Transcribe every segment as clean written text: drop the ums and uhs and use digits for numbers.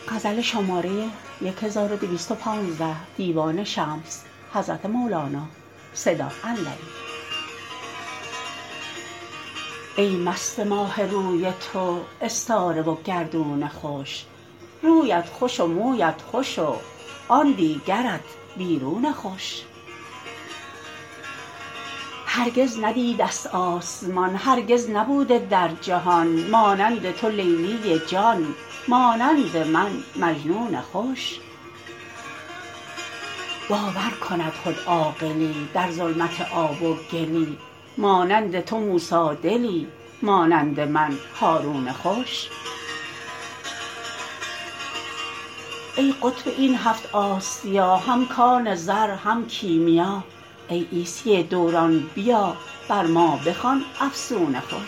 ای مست ماه روی تو استاره و گردون خوش رویت خوش و مویت خوش و آن دیگرت بیرون خوش هرگز ندیده ست آسمان هرگز نبوده در جهان مانند تو لیلی جان مانند من مجنون خوش باور کند خود عاقلی در ظلمت آب و گلی مانند تو موسی دلی مانند من هارون خوش ای قطب این هفت آسیا هم کان زر هم کیمیا ای عیسی دوران بیا بر ما بخوان افسون خوش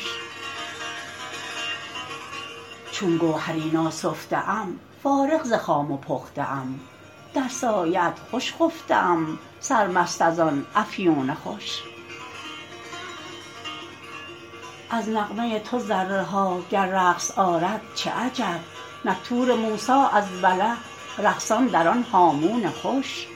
چون گوهری ناسفته ام فارغ ز خام و پخته ام در سایه ات خوش خفته ام سرمست از آن افیون خوش از نغمه تو ذره ها گر رقص آرد چه عجب نک طور موسی از وله رقصان در آن هامون خوش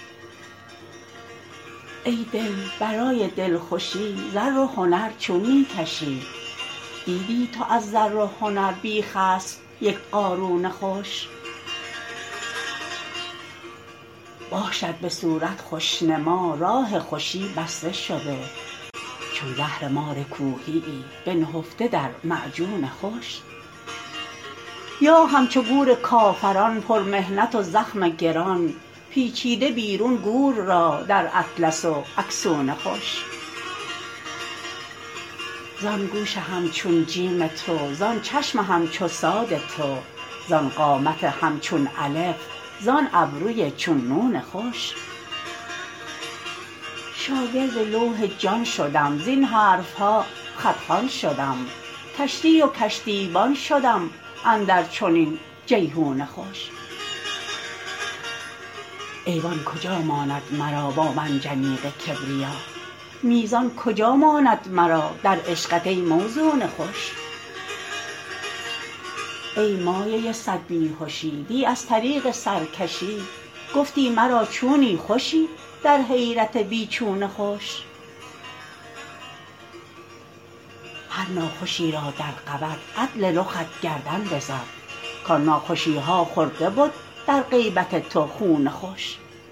ای دل برای دلخوشی زر و هنر چون می کشی دیدی تو از زر و هنر بی خسف یک قارون خوش باشد به صورت خوش نما راه خوشی بسته شده چون زهر مار کوهیی بنهفته در معجون خوش یا همچو گور کافران پرمحنت و زخم گران پیچیده بیرون گور را در اطلس و اکسون خوش زان گوش همچون جیم تو زان چشم همچو صاد تو زان قامت همچون الف زان ابروی چون نون خوش شاگرد لوح جان شدم زین حرف ها خط خوان شدم کشتی و کشتیبان شدم اندر چنین جیحون خوش ایوان کجا ماند مرا با منجنیق کبریا میزان کجا ماند مرا در عشقت ای موزون خوش ای مایه صد بی هشی دی از طریق سرکشی گفتی مرا چونی خوشی در حیرت بی چون خوش هر ناخوشی را در قود عدل رخت گردن بزد کان ناخوشی ها خورده بد در غیبت تو خون خوش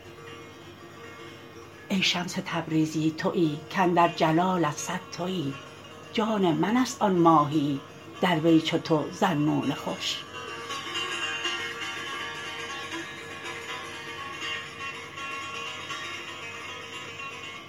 ای شمس تبریزی توی کاندر جلالت صد توی جان من است آن ماهیی در وی چو تو ذاالنون خوش